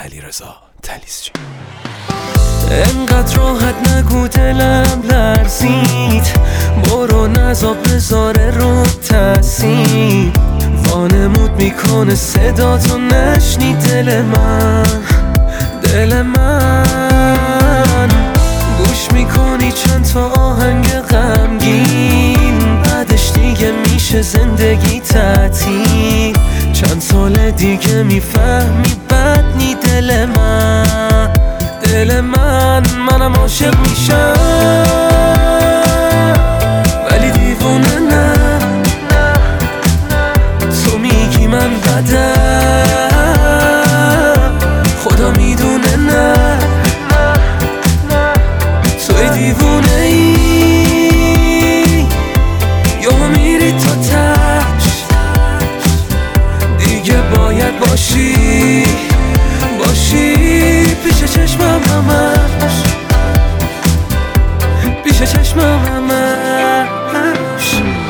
علیرضا طلیسچی. انقدر راحت نگو دلم لرزید، برو نذاب بذاره رو تاثیر، وانمود میکنه صدا تو نشنی دل من گوش میکنی چند تا آهنگ غمگین، بعدش دیگه میشه زندگی تعطیل، چند سال دیگه میفهمی بد نی دل منم عاشق میشم ولی دیوونه نه، تو میگی من بدم خدا میدونه نه، توی دیوونه ای یا میری تا تش، دیگه باید باشی پیش چشمم همش، پیش چشمم همش.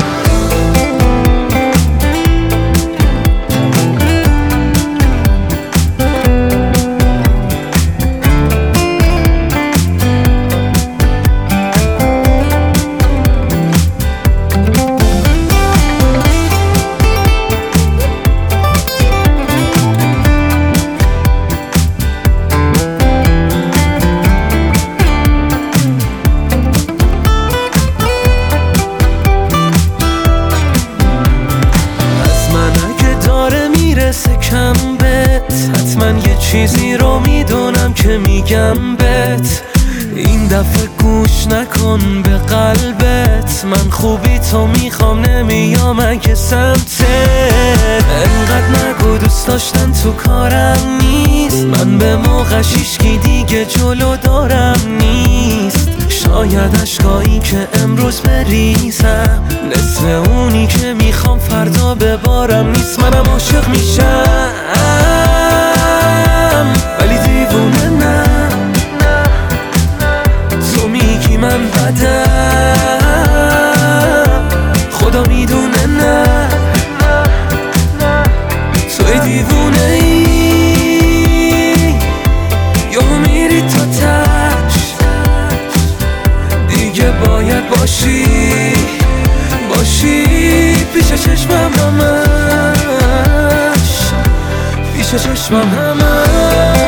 کم بهت حتما یه چیزی رو میدونم که میگم بهت، این دفعه گوش نکن به قلبت، من خوبی تو میخوام نمیام اگه سمتت، انقدر نگو دوست داشتن تو کارم نیست، من به موقعش هیچکی دیگه جلو دارم نیست، شاید عشقایی که امروز بریزم نصف اونی که میخوام فردا ببارم نیست، منم عاشق میشم ولی دیوونه نه، تو میگی من بدم خدا میدونه نه، توی دیوونه ای یا میری تا تش، دیگه باید باشی پیش چشمم همش، پیش چشمم همش.